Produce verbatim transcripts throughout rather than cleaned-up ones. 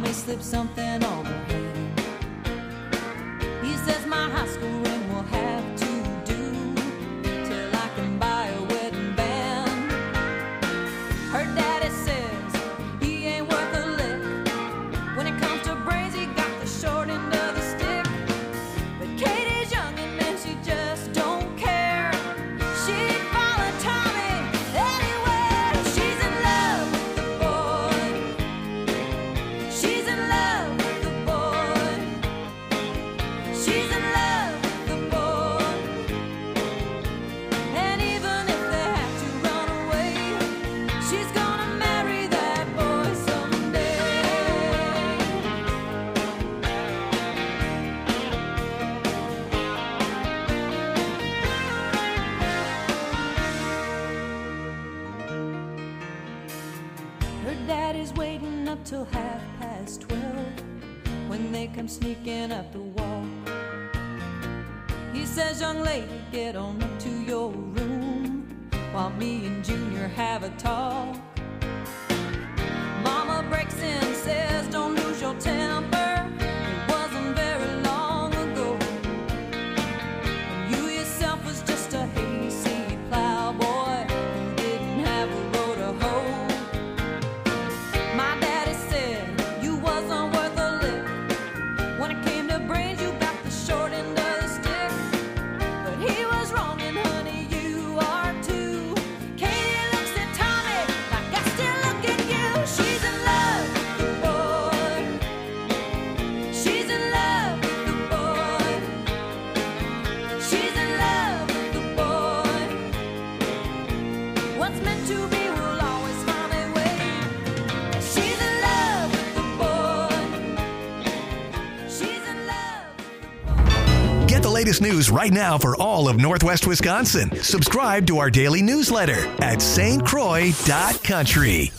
may slip something on her hand. He says my high school ring will have to do till I can buy a wedding band. Her daddy says he ain't worth a lick. When it comes to brains, he got the short end of the stick. But Katie's young and man, she just don't care. She'd follow Tommy anywhere. She's in love with the boy. She's in love with the boy. She's in love with the boy. And even if they have to run away, she's gonna marry that boy someday. Her daddy's waiting up till half past twelve when they come sneaking up the wall. He says, young lady, get on up to your room while me and Junior have a talk. Mama breaks in, says, don't lose your temper. It wasn't very long ago when you yourself was just a hayseed plowboy who didn't have a row to hoe. My daddy said you wasn't worth a lick. When it came to brains, you got the short end of the stick. But he was wrong, and honey, you are too. Katie looks at Tommy like I still look at you. She's in love with the boy. She's in love with the boy. She's in love with the boy. What's meant to be will always find a way. She's in love with the boy. She's in love with the boy. Get the latest news right now for all of Northwest Wisconsin. Subscribe to our daily newsletter at S T Croix dot country.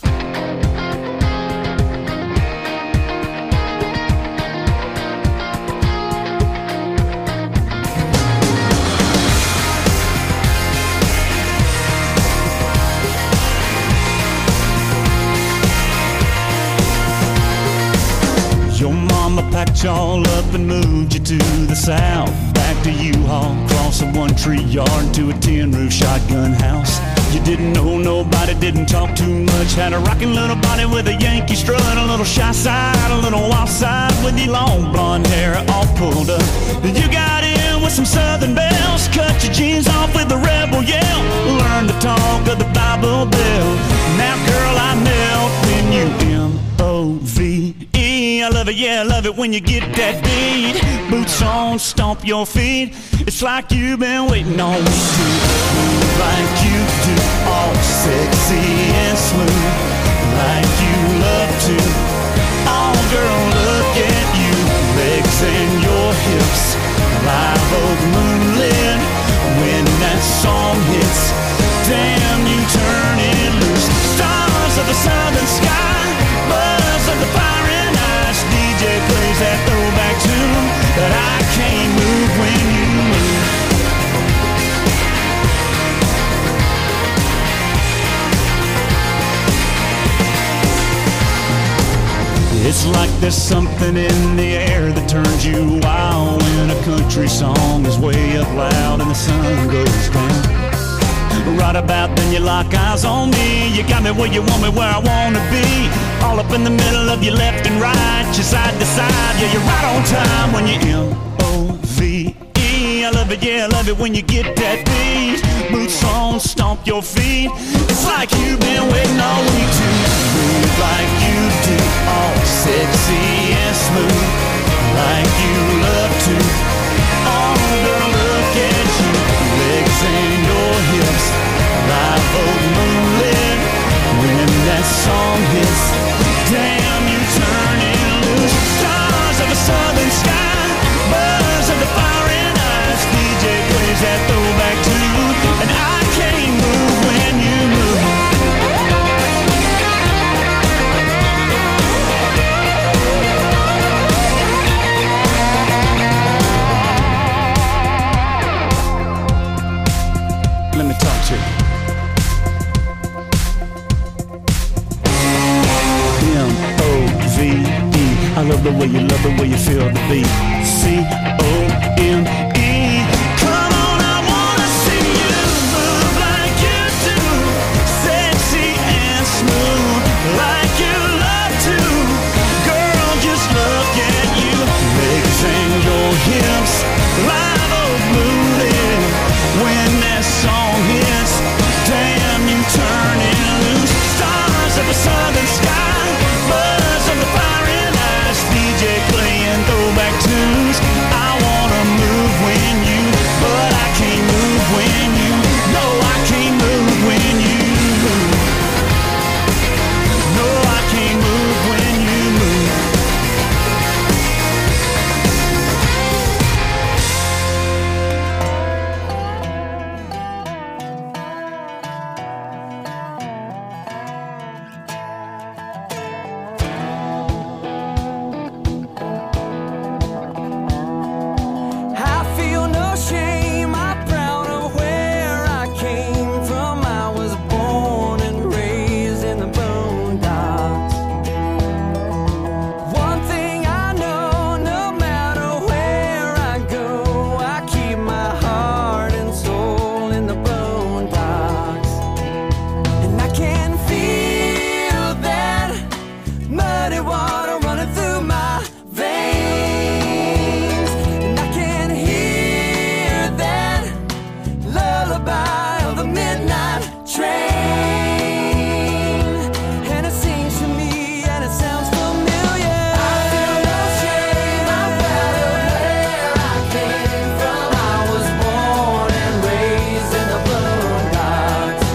Your mama packed y'all up and moved you to the south. Back to U-Haul, across a one-tree yard to a tin-roof shotgun house. You didn't know nobody, didn't talk too much. Had a rocking little body with a Yankee strut, a little shy side, a little wild side, with your long blonde hair all pulled up. You got in with some southern bells, cut your jeans off with a rebel yell. Learn to talk of the Bible Belt. Now girl, I melt when you M O V E. I love it, yeah, I love it when you get that beat. Boots on, stomp your feet. It's like you've been waiting on me to move like you do, all sexy and smooth, like you love to. Oh, girl, look at you, legs and your hips, live oak moonlit. When that song hits, damn, you turn it loose. Stars of the southern sky, buzz of the fire and ice. D J plays that throwback tune, but I can't move when you move. It's like there's something in the air that turns you wild when a country song is way up loud and the sun goes down. Right about then you lock eyes on me. You got me where you want me, where I want to be. All up in the middle of your left and right, your side to side. Yeah, you're right on time when you M O V E. I love it, yeah, I love it when you get that beat. Boots on, stomp your feet. It's like you've been waiting all week to move like you do, all sexy and smooth, like you love to. Oh, girl, look at you, legs and your hips, live oak moonlit. When that song hits, damn, you turn it loose. Stars of a southern sky, buzz of the fire and ice. D J plays that throwback tune, and I can't move when you move. Let me talk to you. love the way you love the way you feel the beat. C O M E. Come on, I wanna see you move like you do, sexy and smooth like you love to. Girl, just look at you, legs and your hips, live oak moving. When that song hits, damn, you turn it loose. Stars of the southern sky, buzz of the firing eyes, D J playing throwback tunes. I wanna move when you, but I can't move when you. No, I can't move when you. No, I can't move when you move. I feel no shame, I'm proud of where I came from. I was born and raised in the boondocks. One thing I know, no matter where I go, I keep my heart and soul in the boondocks. And I can feel that muddy water running through my veins. And I can hear that lullaby of the midnight train. And it sings to me and it sounds familiar. I feel no shame, I'm proud of where I came from. I was born and raised in the boondocks.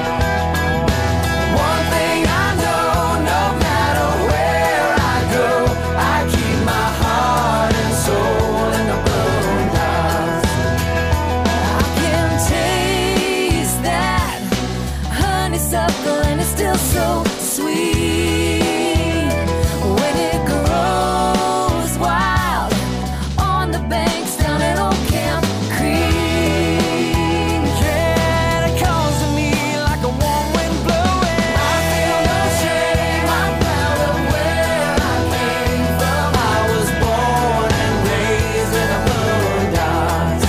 One thing I know, no matter where I go, I keep my heart and soul in the boondocks. I can taste that honeysuckle and it's still so sweet when it grows wild on the banks down at Old Camp Creek. Yeah, it calls to me like a warm wind blowing. I feel no shame, I'm proud of where I came from. I was born and raised in the boondocks.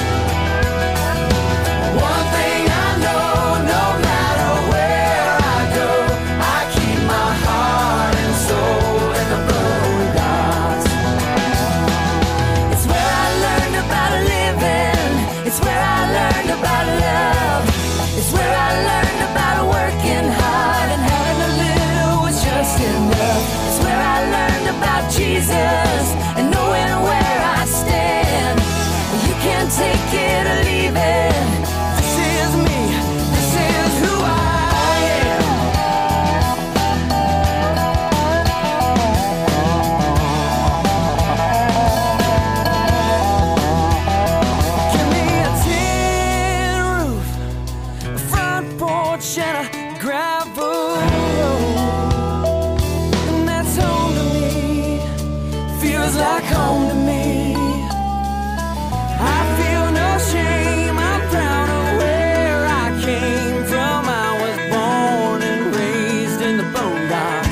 One thing I know, no matter where I go, I keep my heart and soul in the boondocks. It's where I learned about living. It's where I learned about love. It's where I learned about working hard and having a little was just enough. It's where I learned about Jesus and knowing where I stand. You can take it or leave it. This is me. This is who I am. Give me a tin roof, a front porch and a gravel road, and that's home to me. Feels like home to me. I feel no shame, I'm proud of where I came from. I was born and raised in the boondocks.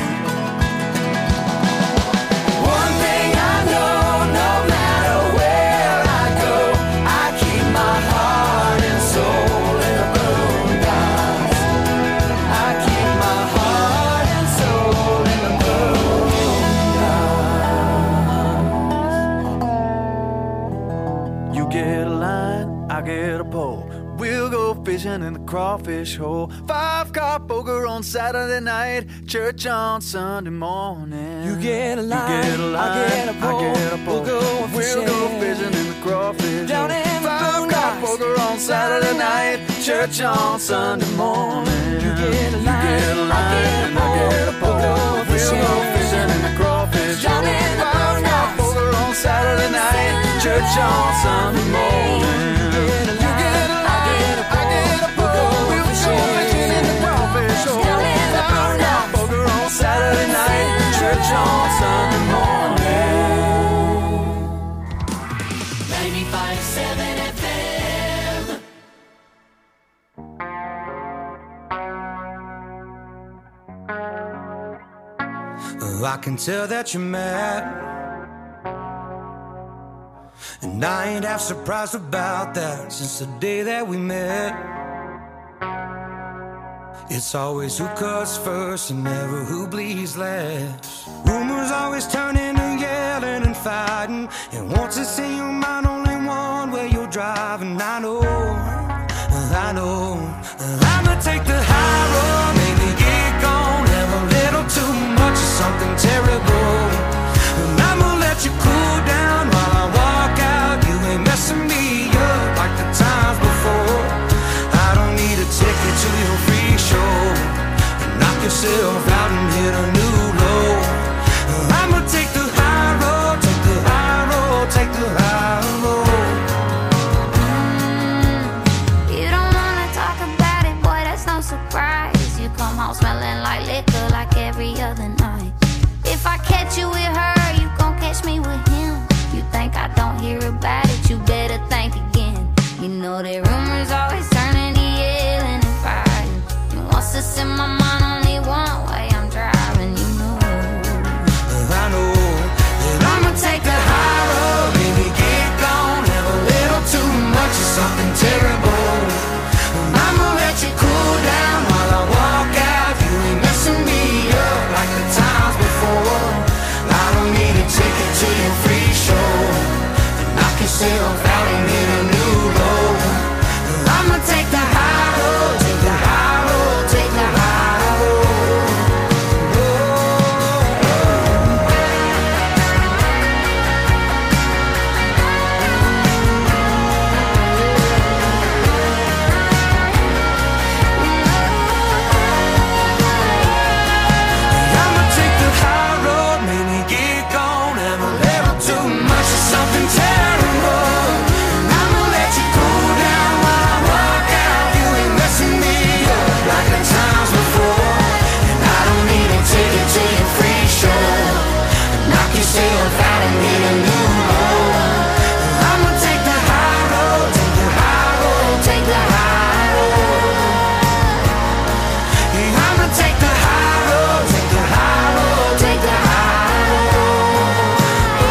One thing I know, no matter where I go, I keep my heart and soul in the boondocks. I keep my heart and soul in the boondocks. You get a line, I get a pole. We'll go fishing in the crawfish hole. Five car poker on Saturday night, church on Sunday morning. You get a line, you get a line, I get a pole. I get a pole. We'll go fishing, we'll go fishing in the crawfish down hole. In the Five car poker on Saturday night, church on Sunday morning. You get a line, you get a line, I get a pole. We'll go fishing, we'll go fishing in the crawfish down hole. In the Five car poker on Saturday night, church on Sunday morning. Saturday night, church on Sunday morning. ninety-five point seven F M. I can tell that you're mad. And I ain't half surprised about that since the day that we met. It's always who cuts first and never who bleeds last. Rumors always turn into yelling and fighting, and once it's in your mind, only one way you're driving. I know, I know, I'ma take the high road, maybe get gone, have a little too much of something terrible. And I'ma let you cool down while I walk out. You ain't messing me up like the times before. I don't need a ticket to your free show. Knock yourself out and hit a new low. I'ma take the high road, take the high road, take the high road. Mm, you don't wanna talk about it, boy, that's no surprise. You come home smelling like liquor like every other night. If I catch you with her, you gon' catch me with him. You think I don't hear about it, you better think again. You know that rumors always turn into yelling and fighting. And once it's in my mind, only one way I'm driving, you know. I know that I'ma take the high road, baby, get gone, have a little too much of something terrible. I'ma let you cool down while I walk out. You ain't messing me up like the times before. I don't need a ticket to your free show. Knock yourself out and hit a new low. I'ma take the high road, take the high road, take the high road. I'ma take the high road, maybe get gone, have a little too much of something terrible. I'ma let you cool down while I walk out. You ain't messing me up like the times before. And I don't need a ticket to your free show. Knock yourself out and hit a new low. I'ma take the high road, take the high road, take the high road. Yeah, I'ma take the high road, take the high road, take the high road. Oh,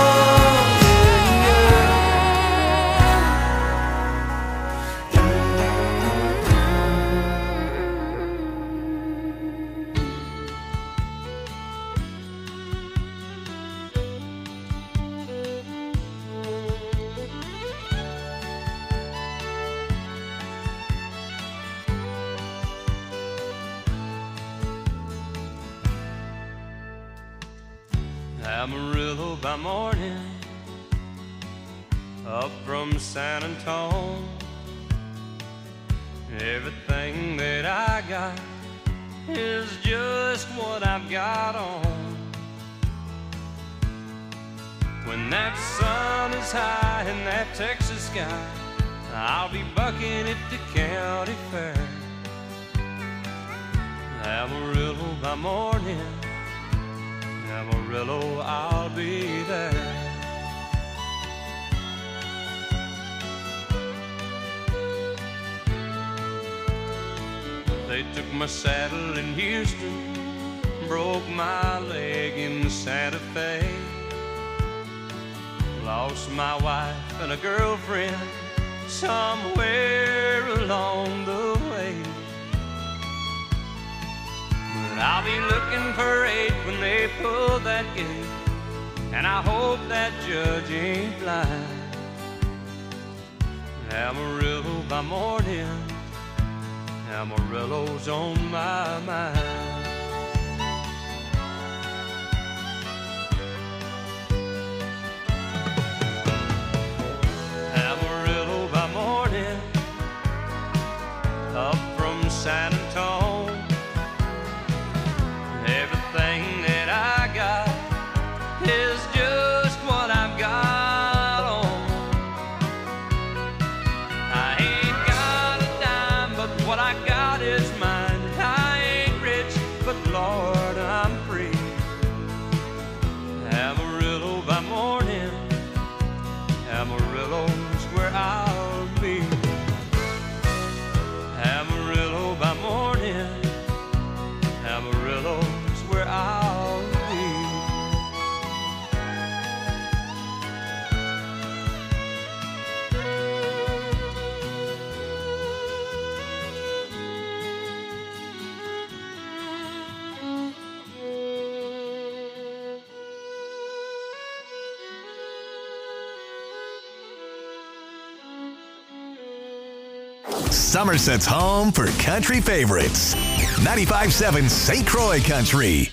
Amarillo by morning, up from San Antone. Everything that I got is just what I've got on. When that sun is high in that Texas sky, I'll be bucking at the county fair. Amarillo by morning, Amarillo, I'll be there. They took my saddle in Houston, broke my leg in Santa Fe. Lost my wife and a girlfriend somewhere along the way. But I'll be looking for eight when they pull that gate, and I hope that judge ain't blind. Amarillo by morning, Amarillo's on my mind. Amarillo by morning, up from San Antone. Everything that I got is just what I've got on. I ain't got a dime, but what I got is mine. I ain't rich, Somerset's home for country favorites. ninety-five point seven Saint Croix Country.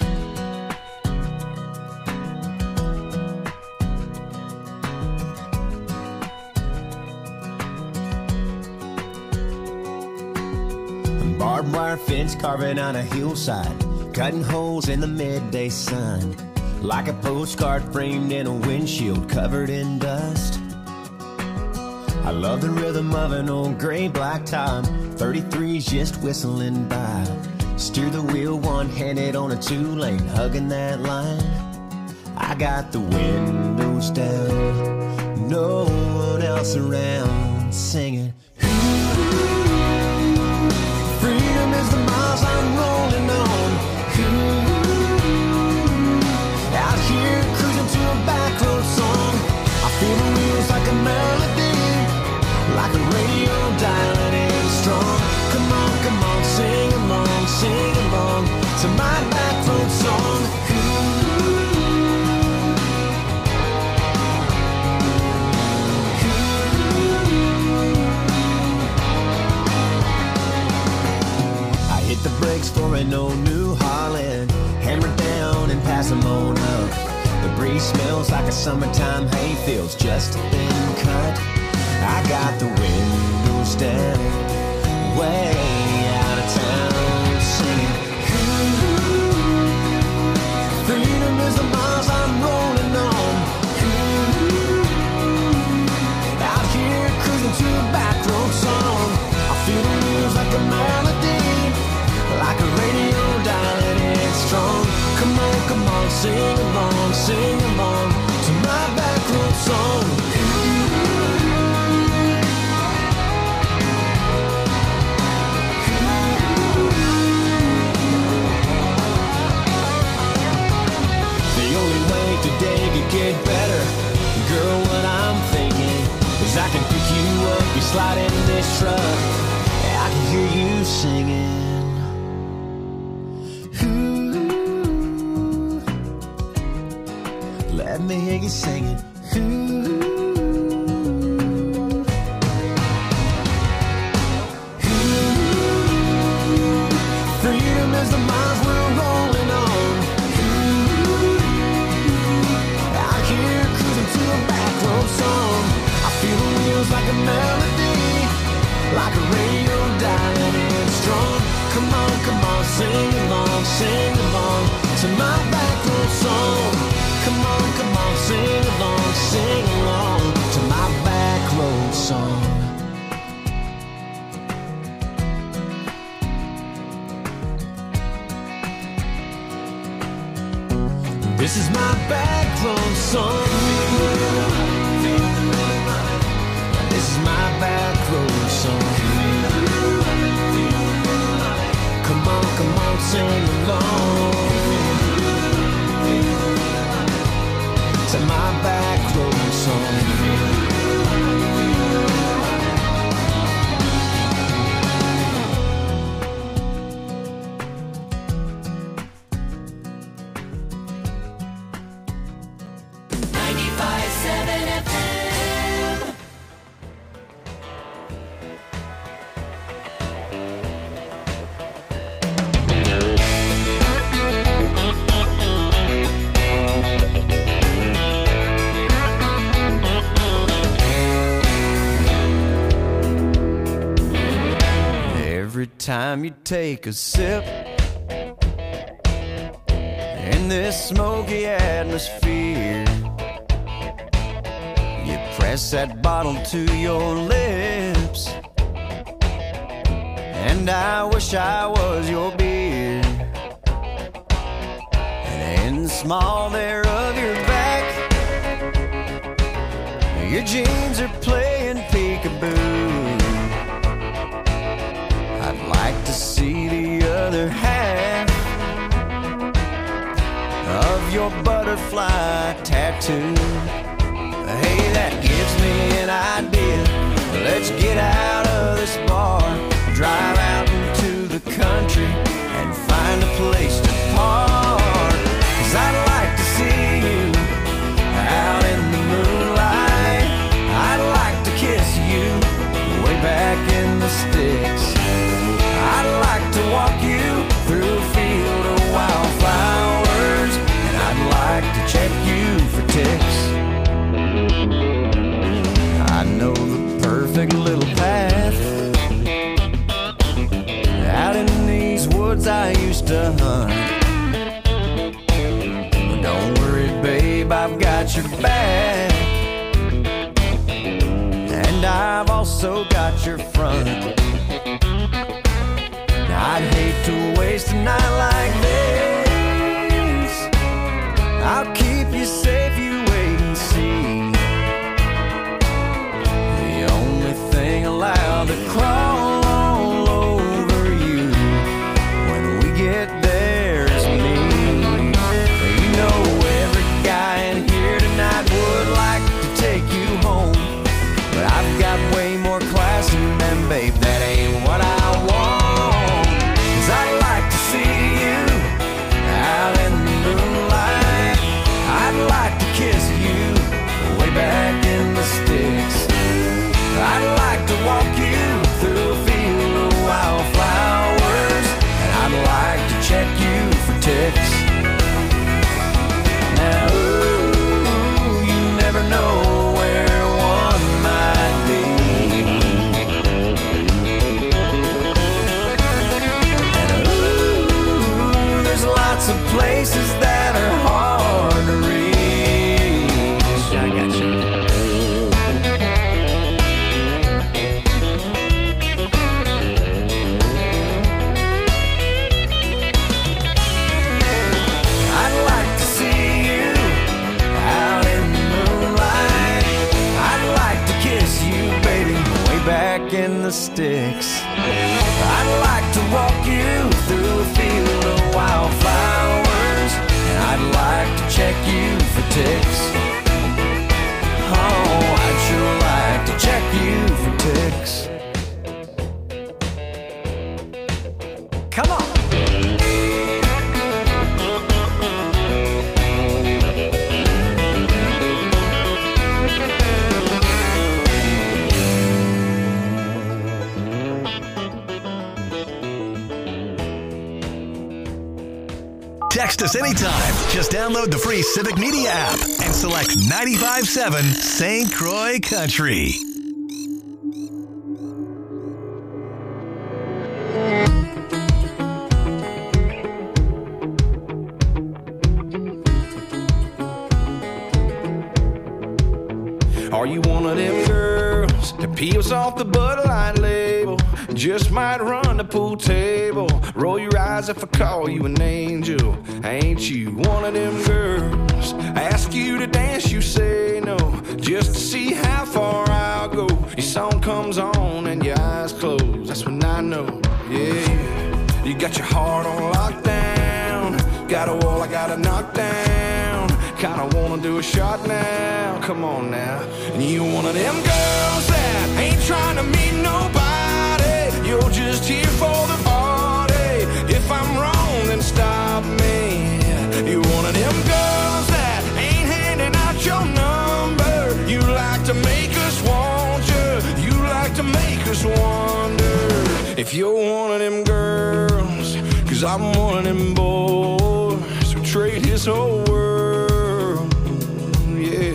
Barbed wire fence carving on a hillside, cutting holes in the midday sun, like a postcard framed in a windshield covered in dust. I love the rhythm of an old gray black top, thirty-threes just whistling by. Steer the wheel one-handed on a two-lane, hugging that line. I got the windows down, no one else around, singing. Freedom is the miles I'm rolling on. Ooh, out here cruising to a back road song. I feel the wheels like a melody, like a radio dialing in strong. Come on, come on, sing along, sing along to my back road song. The brakes for an old New Holland, hammer down and pass them on up. The breeze smells like a summertime hayfields, just a thin cut. I got the windows down, way out of town, singing. Ooh, freedom is the miles I'm rolling on. Ooh, out here cruising to a back road song. I feel the wheels like a melody, like a radio dialing in strong. Come on, come on, sing along, sing along to my back road song. The only way today could get better, girl, what I'm thinking is I can pick you up, you slide in this truck, I can hear you singing. Let me hear you singing. Ooh. Ooh. Freedom is the miles we're rolling on. Ooh. Out here cruising to a back road song. I feel the wheels like a melody, like a radio dialing in strong. Come on, come on, sing along, sing along to my back road song. Come on, come on, sing along, sing along to my back road song. This is my back road song. This is my back road song. Come on, come on, sing along to my back road song. ninety-five point seven F M. Every time you take a sip in this smoky atmosphere, you press that bottle to your lips, and I wish I was your beer. And in the small there of your back, your jeans are playing peekaboo. I'd like to see the other half of your butterfly tattoo. Hey, that gives me an idea. Let's get out of this bar, drive out into the country and find a place to park. 'Cause I'd like to see you out in the moonlight. I'd like to kiss you way back in the still. woods I used to hunt. But don't worry, babe, I've got your back, and I've also got your front. Now, I'd hate to waste a night like this. I'll keep you safe, you wait and see. The only thing allowed to crawl all over you when we get there is me. You know every guy in here tonight would like to take you home, but I've got way more class in them, babe, that ain't what I want. 'Cause I'd like to see you out in the moonlight. I'd like to kiss you way back in the sticks. I'd like to walk you through a field of wildflowers, and I'd like to check you for ticks. Now, ooh, you never know where one might be. And ooh, there's lots of places that are hard to reach. I got you. I'd like to see you out in the moonlight. I'd like to kiss you, baby, way back in the sticks. I'd like to walk you through a field of wildflowers, and I'd like to check you for ticks. Oh, I'd sure like to check you for ticks. Come on. Text us anytime. Just download the free Civic Media app and select ninety-five point seven Saint Croix Country. Are you one of them girls that peels off the Bud Light label? Just might run the pool table. Roll your eyes if I call you an angel. Ain't you one of them girls? Ask you to dance, you say no, just to see how far I'll go. Your song comes on and your eyes close. That's when I know, yeah. You got your heart on lockdown. Got a wall I gotta knock down. Kinda wanna do a shot now. Come on now. And you one of them girls that ain't trying to meet nobody. You're just here for the party. If I'm wrong, then stop me. You one of them girls that ain't handing out your number. You like to make us want you. You like to make us wonder if you're one of them girls. 'Cause I'm one of them boys who trade his whole world, yeah,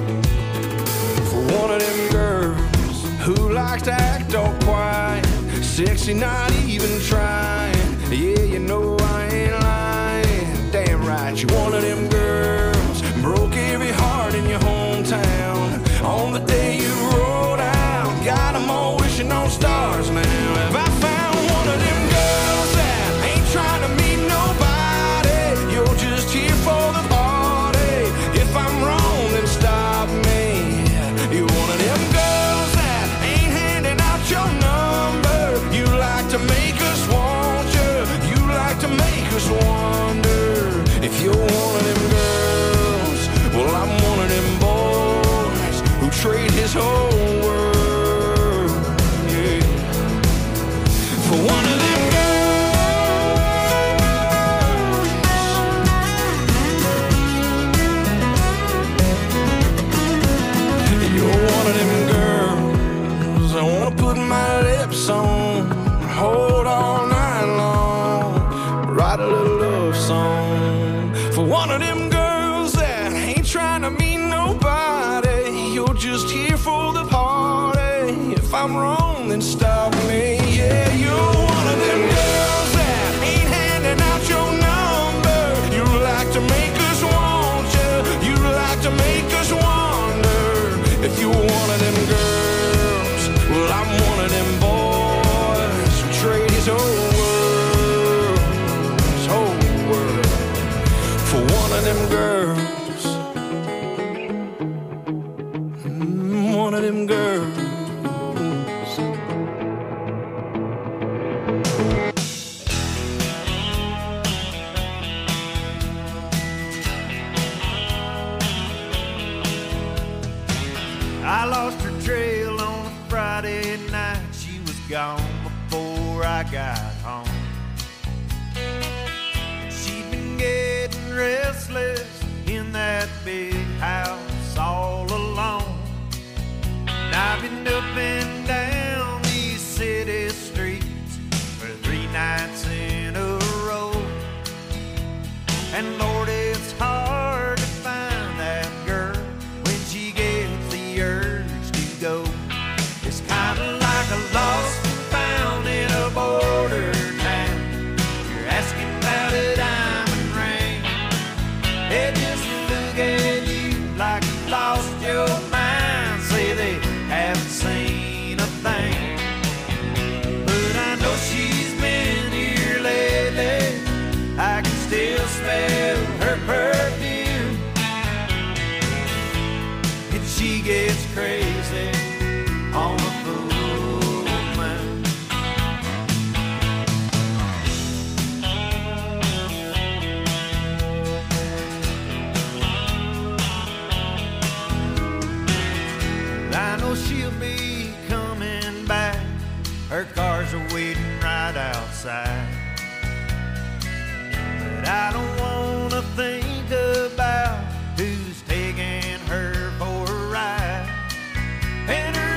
for one of them girls who likes to act all quiet, sexy, not even trying. Yeah, you know I ain't lying. Damn right, you one of them girls broke every heart in your hometown. On the day you rolled out, got them all wishing on stars now. Have I found one of them girls that ain't trying to meet nobody? You're just here for the party. If I'm wrong, then stop me. You're one of them girls that ain't handing out your number. You like to make us want you. You like to make us wonder if you're one of them girls. Well, I'm one of them boys who trade his whole world, yeah, for one of them girls. You're one of them girls I wanna put my lips on, hold all night long, write a little love song for one of them girls that ain't trying to meet nobody. You're just here for the party. If I'm wrong, then stop me. Yeah, you're one of them girls that ain't gone before I got home. She'd been getting restless in that big house all alone. And I've been up and down these city streets for three nights in a row. And Lord, it's hard to find that girl when she gets the urge to go. It's kind of like a lost and found in a border town. You're asking about a diamond ring. They just look at you like you lost your mind. Say they haven't seen a thing. But I know she's been here lately. I can still smell her perfume. And she gets crazy on the full moon. I know she'll be coming back. Her cars are waiting right outside. But I don't wanna think about who's taking her for a ride. And her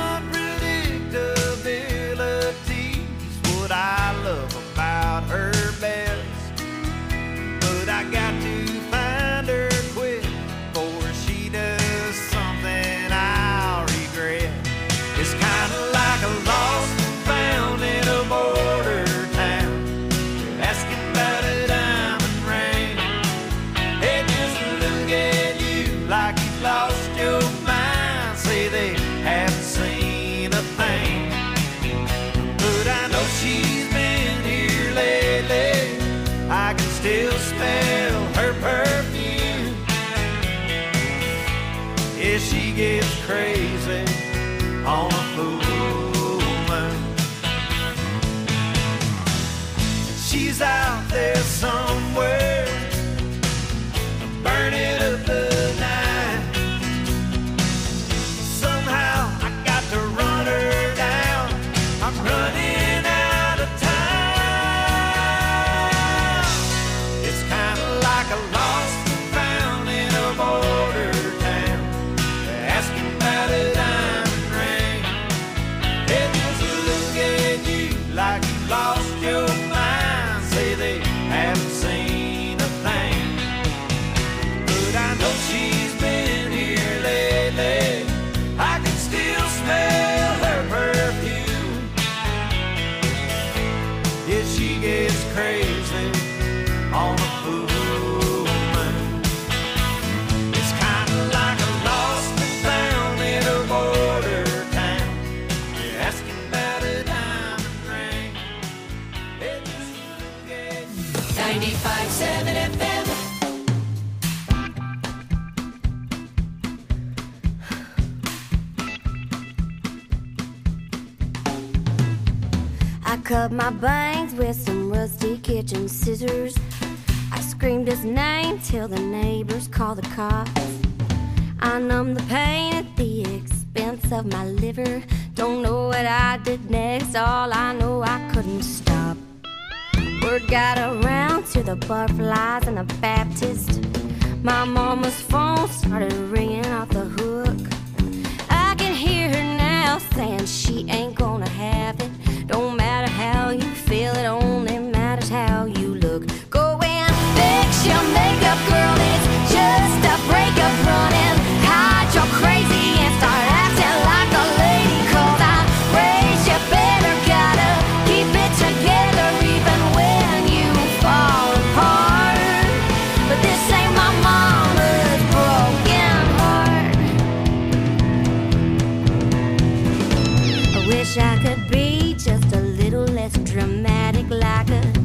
unpredictability's what I love about her best. But I got to find her quick before she does something I'll regret. It's kinda like a lost and found in a border town. You're asking about a diamond ring. They just look at you like you've lost your mind. Say they haven't seen a thing. But I know she's been here lately. I can still smell her perfume. Yeah, she gets crazy on a full moon. She's out there somewhere, burning up the night. Somehow I got to run her down. I'm running out of time. It's kind of like a lost and found in a border town. They're asking about a diamond ring. They just look at you like you lost your mind. Say they haven't seen a thing. But I know she's been here lately. I can still smell her perfume. Yeah, she gets crazy on a full moon. It's kind of like a lost and found in a border town. You're asking about a diamond ring. They just look at you. ninety-five seven F M. I cut my bangs with some rusty kitchen scissors. I screamed his name till the neighbors called the cops. I numbed the pain at the expense of my liver. Don't know what I did next, all I know I couldn't stop. Word got around to the butterflies and the Baptist. My mama's phone started ringing off the hook. I can hear her now saying she ain't gonna have it. Don't matter how you feel, it only matters how you look. Go and fix your makeup, girl, it's just a breakup. Running, hide your crazy and start acting like a lady. Cause I raised you better, gotta keep it together even when you fall apart. But this ain't my mama's broken heart. I wish I could be just a little less dramatic, like a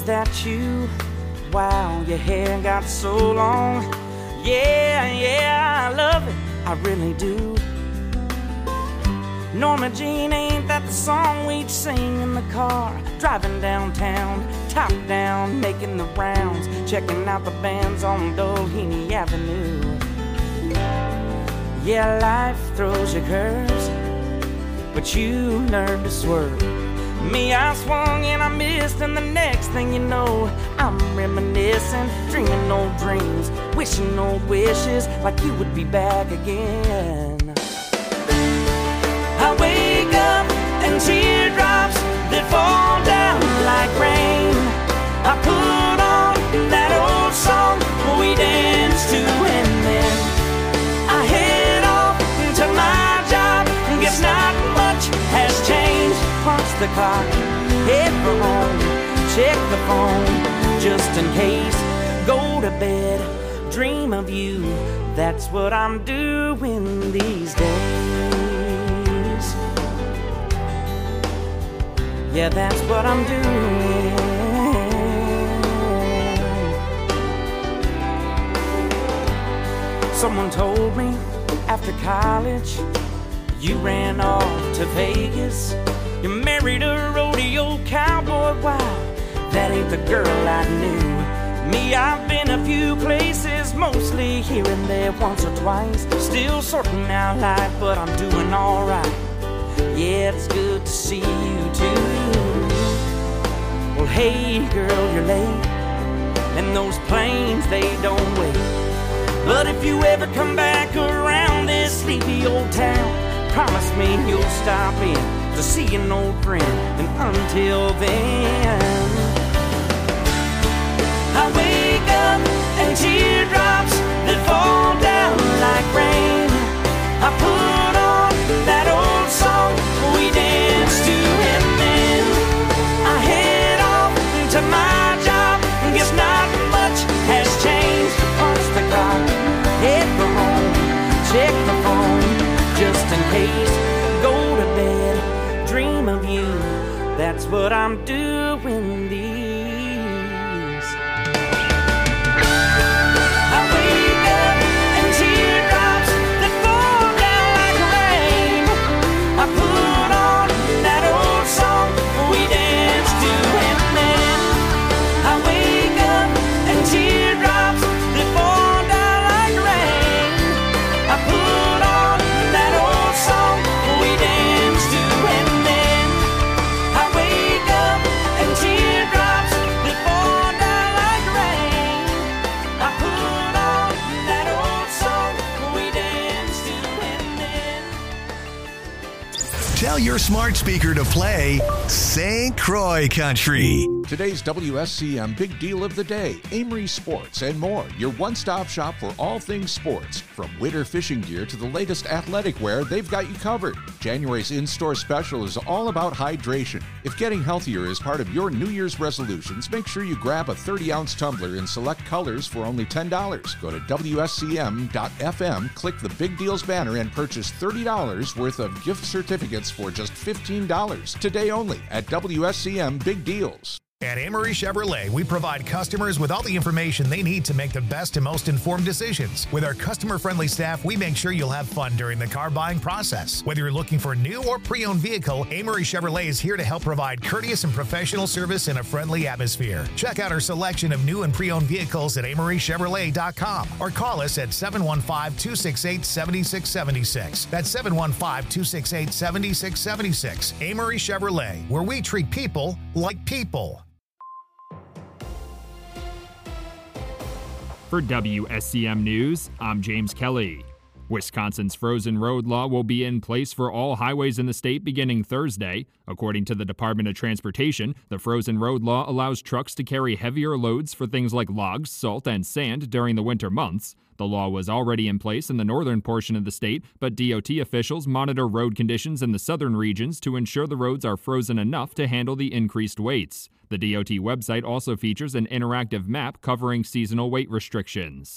that you? Wow, your hair got so long. Yeah, yeah, I love it, I really do. Norma Jean, ain't that the song we'd sing in the car? Driving downtown, top down, making the rounds, checking out the bands on Doheny Avenue. Yeah, life throws you curves, but you learn to swerve. Me, I swung and I missed, and the next thing you know, I'm reminiscing, dreaming old dreams, wishing old wishes, like you would be back again. I wake up and teardrops that fall down like rain. I put on that old song we danced to, and then I head off to my job. Guess not much has changed. Punch the clock, head for home, check the phone just in case. Go to bed, dream of you. That's what I'm doing these days. Yeah, that's what I'm doing. Someone told me after college you ran off to Vegas. You married a rodeo cowboy. Wow, that ain't the girl I knew. Me, I've been a few places, mostly here and there, once or twice. Still sorting out life, but I'm doing alright. Yeah, it's good to see you too. Well, hey girl, you're late, and those planes, they don't wait. But if you ever come back around this sleepy old town, promise me you'll stop in to see an old friend. And until then, I wake up and teardrops that fall down like rain. I put on that old song we danced to, and then I head off to my job. Guess not much has changed. Punch the clock, head for home, check the phone just in case. Go to bed, dream of you. That's what I'm doing these. I wake up and teardrops that fall down like rain. I put on that old song we danced to, and then I wake up and teardrops that fall down like rain. I put on that old song we danced to, and then I wake up and teardrops that fall down like rain. I put on that old song we danced to, and then Tell your smart speaker to play Saint Croix Country. Today's W S C M Big Deal of the Day, Amory Sports and more. Your one-stop shop for all things sports. From winter fishing gear to the latest athletic wear, they've got you covered. January's in-store special is all about hydration. If getting healthier is part of your New Year's resolutions, make sure you grab a thirty-ounce tumbler in select colors for only ten dollars. Go to W S C M dot F M, click the Big Deals banner, and purchase thirty dollars worth of gift certificates for just fifteen dollars. Today only at W S C M Big Deals. At Amory Chevrolet, we provide customers with all the information they need to make the best and most informed decisions. With our customer-friendly staff, we make sure you'll have fun during the car buying process. Whether you're looking for a new or pre-owned vehicle, Amory Chevrolet is here to help provide courteous and professional service in a friendly atmosphere. Check out our selection of new and pre-owned vehicles at Amory Chevrolet dot com or call us at seven one five, two six eight, seven six seven six. That's seven one five, two six eight, seven six seven six. Amory Chevrolet, where we treat people like people. For W S C M News, I'm James Kelly. Wisconsin's frozen road law will be in place for all highways in the state beginning Thursday. According to the Department of Transportation, the frozen road law allows trucks to carry heavier loads for things like logs, salt, and sand during the winter months. The law was already in place in the northern portion of the state, but D O T officials monitor road conditions in the southern regions to ensure the roads are frozen enough to handle the increased weights. The D O T website also features an interactive map covering seasonal weight restrictions.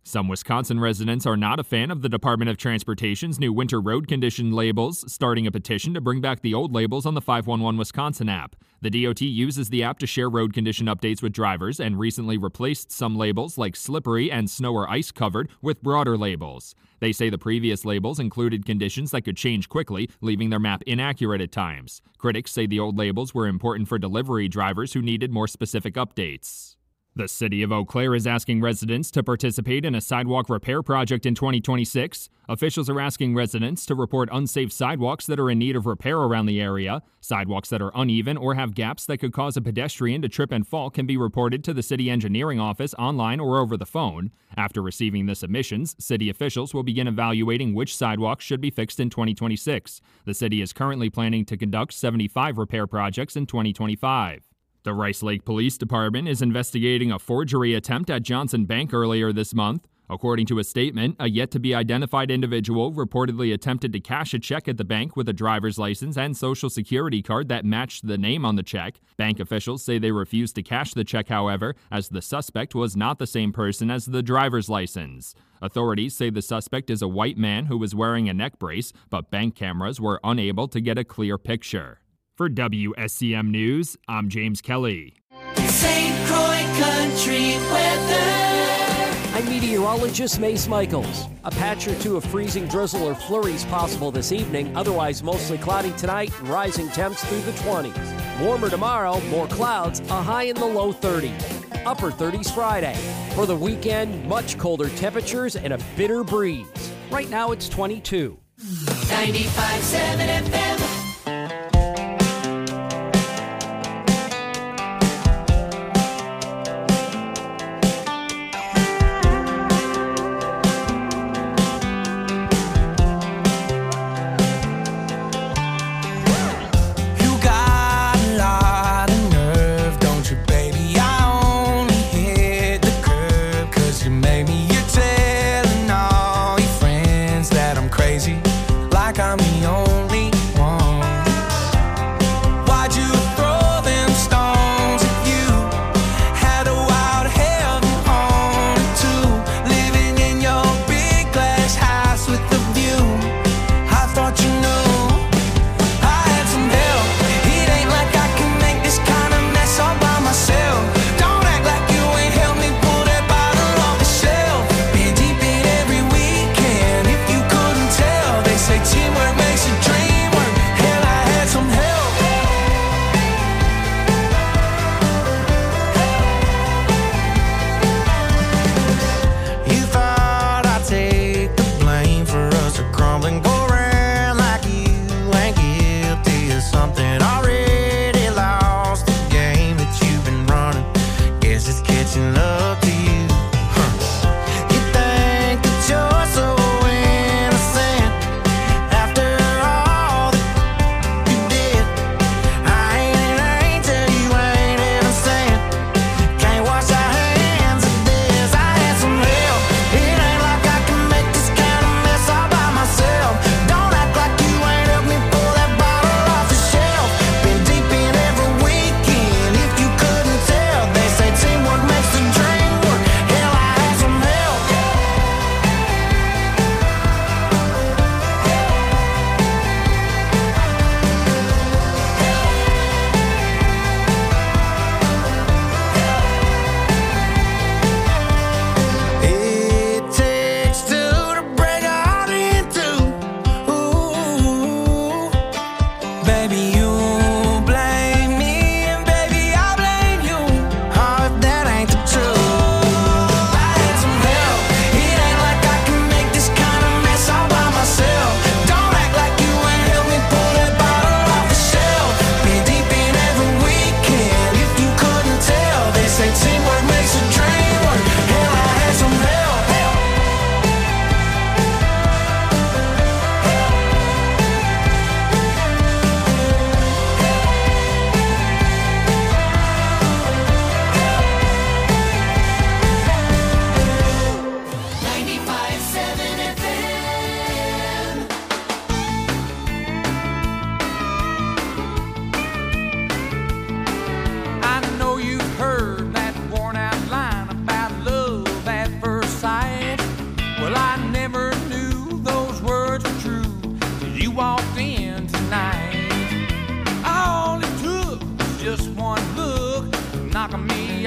Some Wisconsin residents are not a fan of the Department of Transportation's new winter road condition labels, starting a petition to bring back the old labels on the five one one Wisconsin app. The D O T uses the app to share road condition updates with drivers and recently replaced some labels like slippery and snow or ice covered with broader labels. They say the previous labels included conditions that could change quickly, leaving their map inaccurate at times. Critics say the old labels were important for delivery drivers who needed more specific updates. The city of Eau Claire is asking residents to participate in a sidewalk repair project in twenty twenty-six. Officials are asking residents to report unsafe sidewalks that are in need of repair around the area. Sidewalks that are uneven or have gaps that could cause a pedestrian to trip and fall can be reported to the city engineering office online or over the phone. After receiving the submissions, city officials will begin evaluating which sidewalks should be fixed in twenty twenty-six. The city is currently planning to conduct seventy-five repair projects in twenty twenty-five. The Rice Lake Police Department is investigating a forgery attempt at Johnson Bank earlier this month. According to a statement, a yet-to-be-identified individual reportedly attempted to cash a check at the bank with a driver's license and social security card that matched the name on the check. Bank officials say they refused to cash the check, however, as the suspect was not the same person as the driver's license. Authorities say the suspect is a white man who was wearing a neck brace, but bank cameras were unable to get a clear picture. For W S C M News, I'm James Kelly. Saint Croix Country weather. I'm meteorologist Mace Michaels. A patch or two of freezing drizzle or flurries possible this evening, otherwise mostly cloudy tonight and rising temps through the twenties. Warmer tomorrow, more clouds, a high in the low thirties. Upper thirties Friday. For the weekend, much colder temperatures and a bitter breeze. Right now it's twenty-two. ninety-five point seven F M. Like I'm the only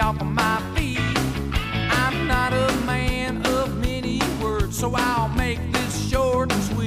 off of my feet. I'm not a man of many words, so I'll make this short and sweet.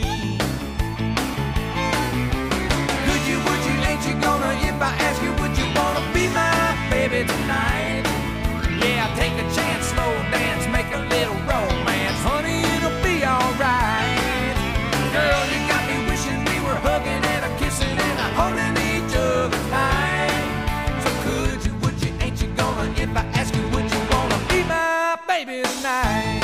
Could you, would you, ain't you gonna, if I ask you, would you wanna be my baby tonight? Yeah, take a chance, slow dance, make a little romance. Honey, it'll be alright. Girl, you got me wishing we were hugging and a kissing and a holding each other tight. So could you, would you, ain't you gonna, if I ask you, would you wanna be my baby tonight?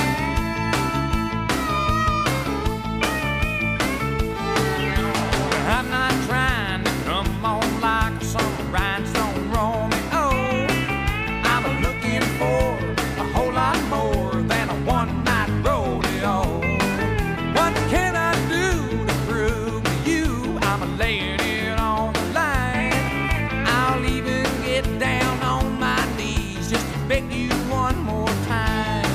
I'm not trying to come on like some rhinestone Romeo. I'm looking for a whole lot more than a one-night rodeo. What can I do to prove to you I'm laying it on the line? I'll even get down on my knees just to beg you one more time.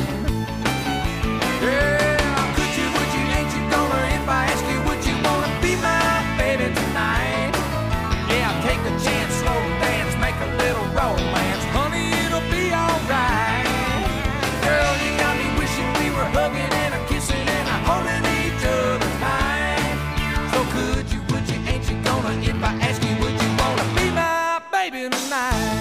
Yeah, could you, would you, ain't you gonna, if I ask you, would you wanna be my baby tonight? Yeah, take a chance, slow dance, make a little romance. Honey, it'll be alright. Girl, you got me wishing we were hugging and a kissing and a holding each other tight. So could you, would you, ain't you gonna, if I ask you, would you wanna be my baby tonight?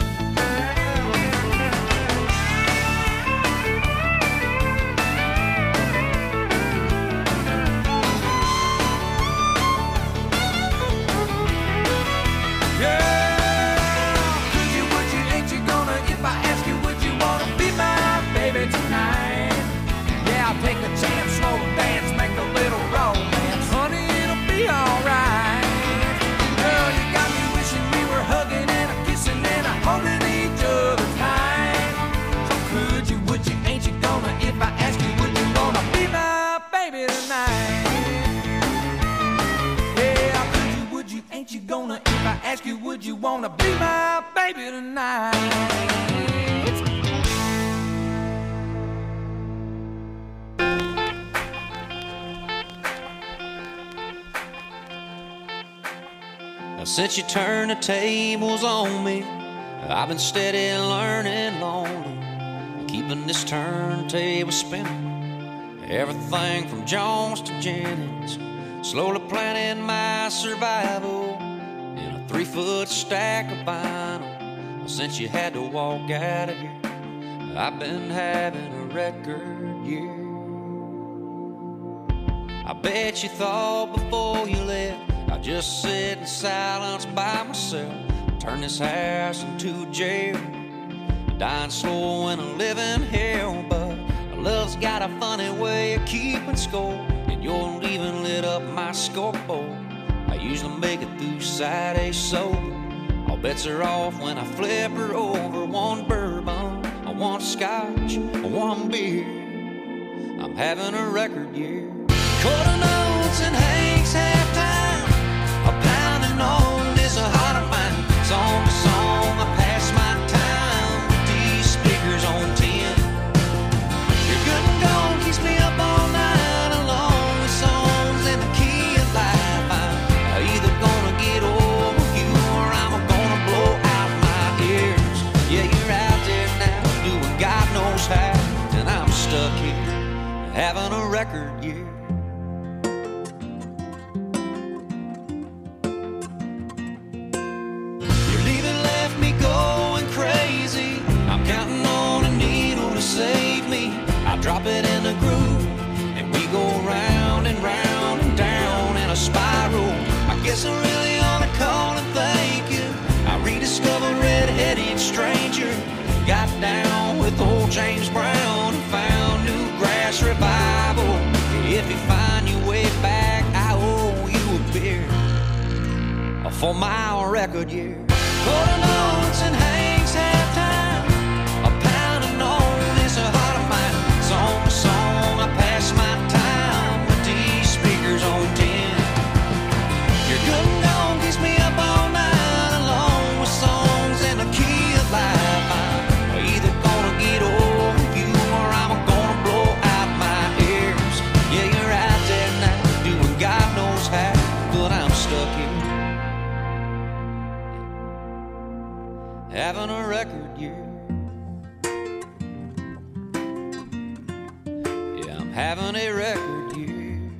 Take a chance, slow dance, make a little romance. Honey, it'll be alright. Girl, you got me wishing we were hugging and a kissing and a holding each other tight. So could you, would you, ain't you gonna, if I ask you, would you wanna be my baby tonight? Yeah, could you, would you, ain't you gonna, if I ask you, would you wanna be my baby tonight? Since you turned the tables on me, I've been steady learning lonely, keeping this turntable spinning. Everything from Jones to Jennings, slowly planning my survival in a three-foot stack of vinyl. Since you had to walk out of here, I've been having a record year. I bet you thought before you left I'd just sit in silence by myself, turn this house into a jail, dying slow in a living hell. But love's got a funny way of keeping score, and your leaving lit up my scoreboard. I usually make it through Saturday sober. All bets are off when I flip her over. One bourbon, one scotch, one beer. I'm having a record year. Quarter notes and Hank's halftime, a pounding on this a heart of mine. Song to song, I pass my time with these speakers on ten. Your good and gone keeps me up all night along with songs in the key of life. I'm either gonna get over you or I'm gonna blow out my ears. Yeah, you're out there now doing God knows how, and I'm stuck here having a record year. Save me, I'll drop it in a groove, and we go round and round and down in a spiral. I guess I really ought to call and thank you. I rediscovered Red-Headed Stranger, got down with old James Brown, and found new grass revival. If you find your way back, I owe you a beer for my record year. Quarter notes and Hank's halftime, a pounding on this a heart of mine. Song to song, I pass my time with these speakers on ten. Your good and gone keeps me up all night along with songs in the key of life. I'm either gonna get over you or I'm gonna blow out my ears. Yeah, you're out there now doing God knows how, but I'm stuck here having a record year. having a record year.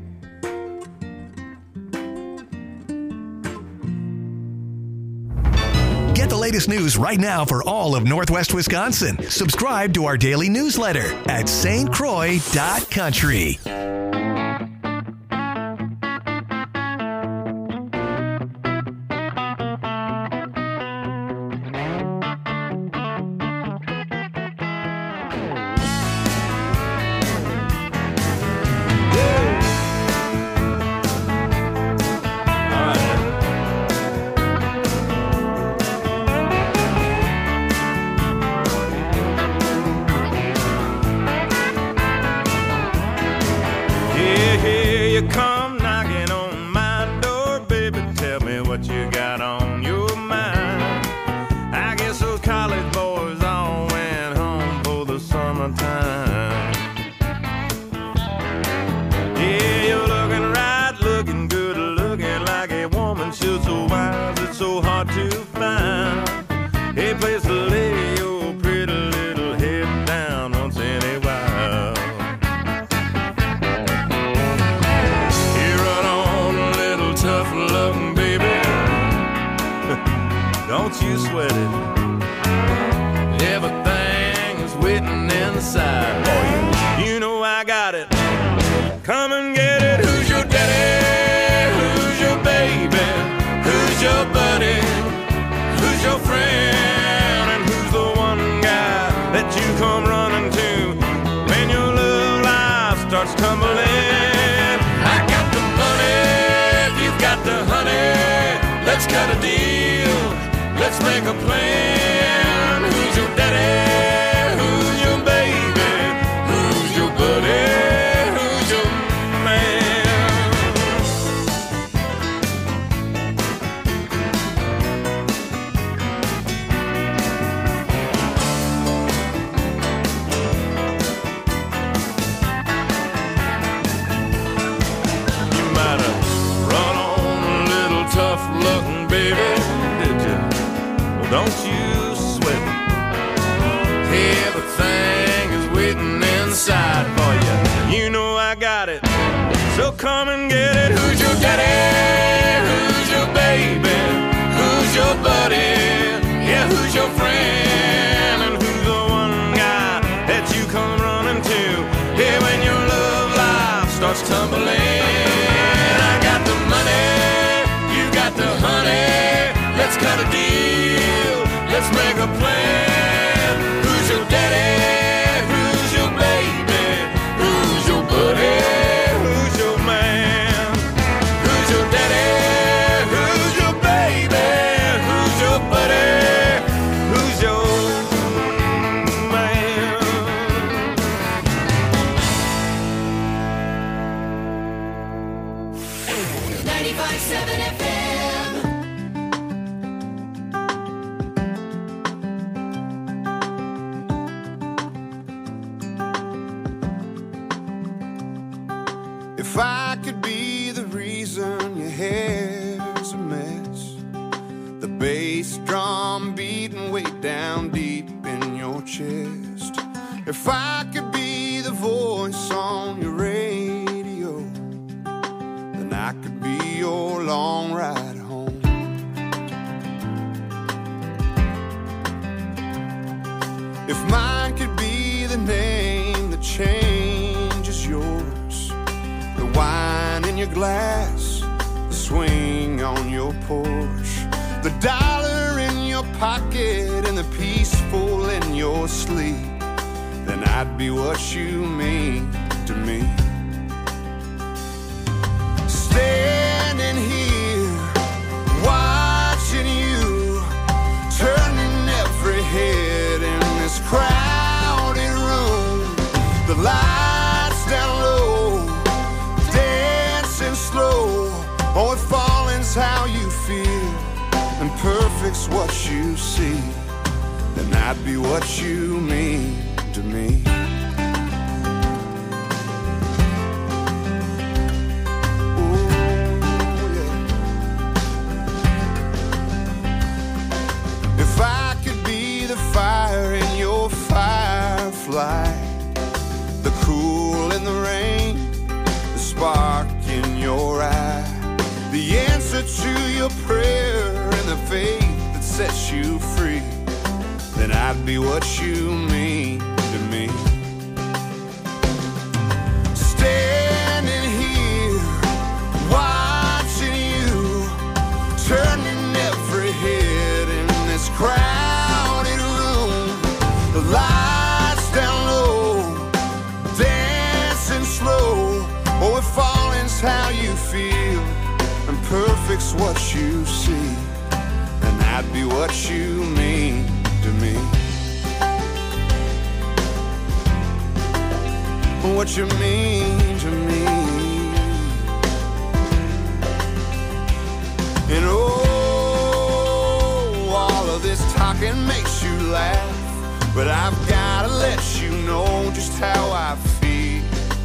Get the latest news right now for all of Northwest Wisconsin. Subscribe to our daily newsletter at S T Croix dot country. If I could be the reason your hair's a mess, the bass drum beating way down deep in your chest. If I could be the voice on your radio, then I could be your long ride home. If mine could be the name that changes yours, the wine in your glass, the swing on your porch, the dollar in your pocket and the peaceful in your sleep, then I'd be what you mean to me. Standing here, watching you, turning every head in this crowded room, the lights down low, dancing slow. Oh, if falling's how you feel and perfect's what you see, then I'd be what you mean to me. Ooh, yeah. If I could be the fire in your firefly, the cool in the rain, answer to your prayer and the faith that sets you free, then I'd be what you mean to me. Standing here, watching you, turning every head in this crowded room. The lights down low, dancing slow. Oh, if falling's how you feel and perfect's what you see, then I'd be what you mean to me. What you mean to me. And oh, all of this talking makes you laugh, but I've gotta let you know just how I feel,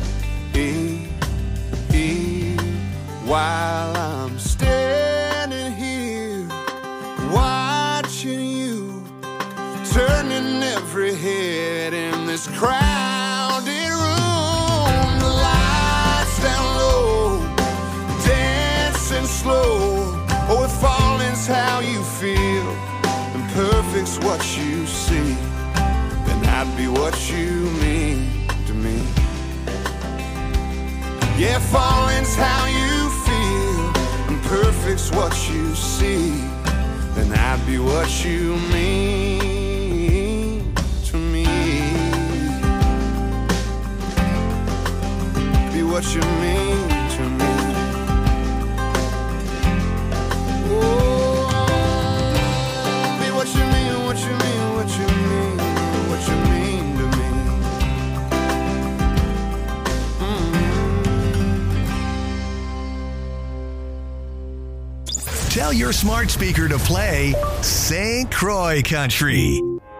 while I'm standing here watching you, turning every head in this crowded room. The lights down low, dancing slow. Oh, if falling's how you feel and perfect's what you see, then I'd be what you mean to me. Yeah, falling's how you feel and perfect's what you see, then I'd be what you mean to me. Be what you mean to me. Oh, be what you mean, what you mean, what you mean, what you mean to me. Mm-hmm. Tell your smart speaker to play Saint Croix Country.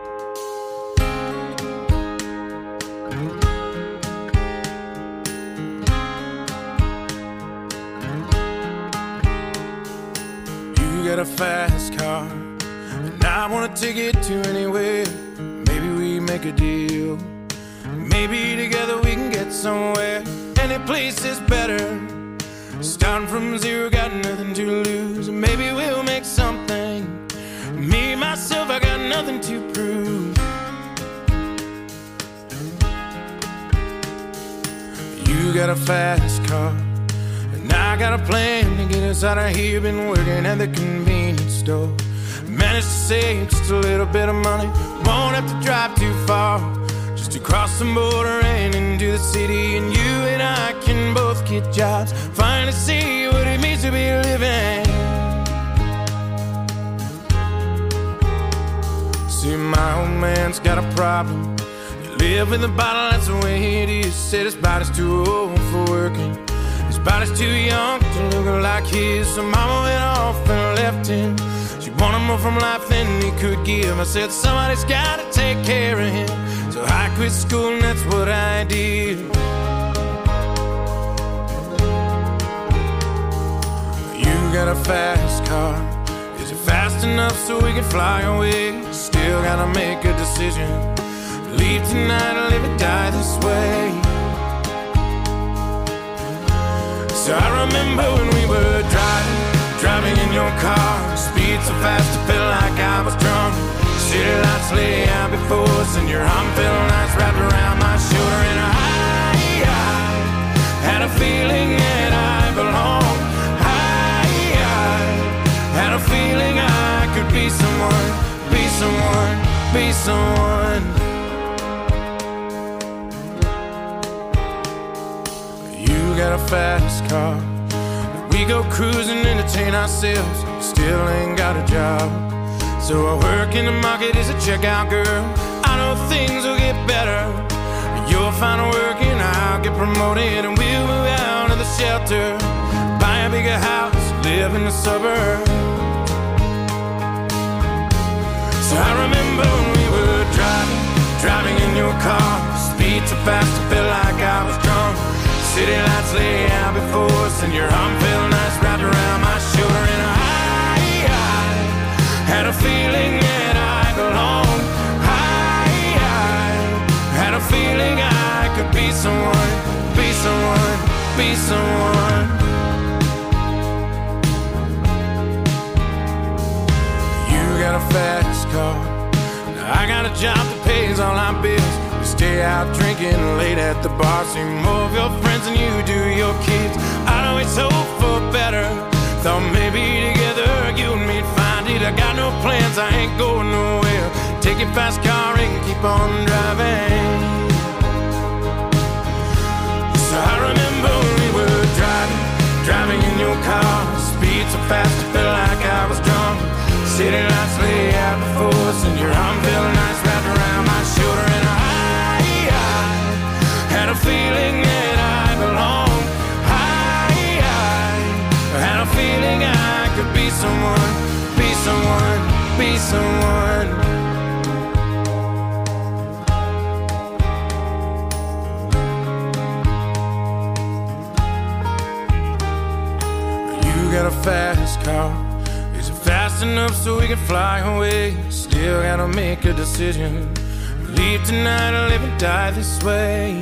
A fast car, and I wanna take it to anywhere. Maybe we make a deal. Maybe together we can get somewhere. Any place is better. Starting from zero, got nothing to lose. Maybe we'll make something. Me, myself, I got nothing to prove. You got a fast car, and I got a plan to get us out of here. Been working at the convenience store. Managed to save just a little bit of money. Won't have to drive too far, just to cross the border and into the city. And you and I can both get jobs, finally see what it means to be living. See, my old man's got a problem. You live in the bottle, that's the way it is. Said his body's too old for working. His body's too young to look like his. So mama went off and left him. She wanted more from life than he could give. I said somebody's gotta take care of him. So I quit school and that's what I did. You got a fast car. Is it fast enough so we can fly away? Still gotta make a decision. Leave tonight or live or die this way. So I remember when we were driving, driving in your car. Speed so fast it felt like I was drunk. City lights lay out before us, and your arm felt nice wrapped around my shoulder. And I, I had a feeling that I belonged. I, I had a feeling I could be someone, be someone, be someone. Got a fast car. We go cruising, entertain ourselves. Still ain't got a job. So I work in the market as a checkout girl. I know things will get better. You'll find work and I'll get promoted, and we'll move out of the shelter, buy a bigger house, live in the suburbs. So I remember when we were driving, driving in your car. Speed so fast it felt like I was drunk. City lights lay out before us, and your arm felt nice wrapped around my shoulder. And I, I had a feeling that I belonged. I, I had a feeling I could be someone, be someone, be someone. got a fast car. Now I got a job that pays all our bills. We stay out drinking late at the bar. See more of your friends than you do your kids. I'd always hope for better. Thought maybe together you and me'd find it. I got no plans, I ain't going nowhere. Take your fast car and keep on driving. So I remember we were driving, driving in your car. Speed so fast I felt like I was drunk. City lights lay out before us, and your arm felt nice wrapped around my shoulder. And I, I had a feeling that I belonged. I, I had a feeling I could be someone, be someone, be someone. Got a fast car. Is it fast enough so we can fly away? Still gotta make a decision. Leave tonight or live and die this way.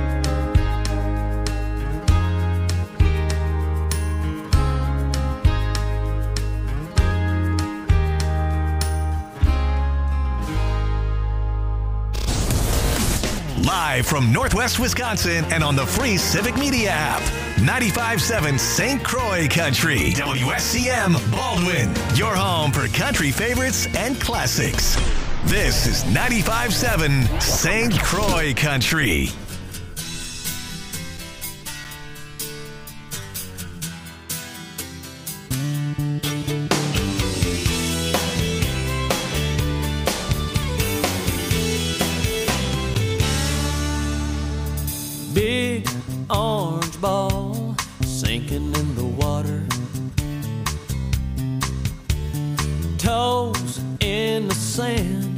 Live from Northwest Wisconsin and on the free Civic Media app. ninety-five point seven Saint Croix Country. W S C M Baldwin. Your home for country favorites and classics. This is ninety-five point seven Saint Croix Country. Big orange ball sinking in the water, toes in the sand,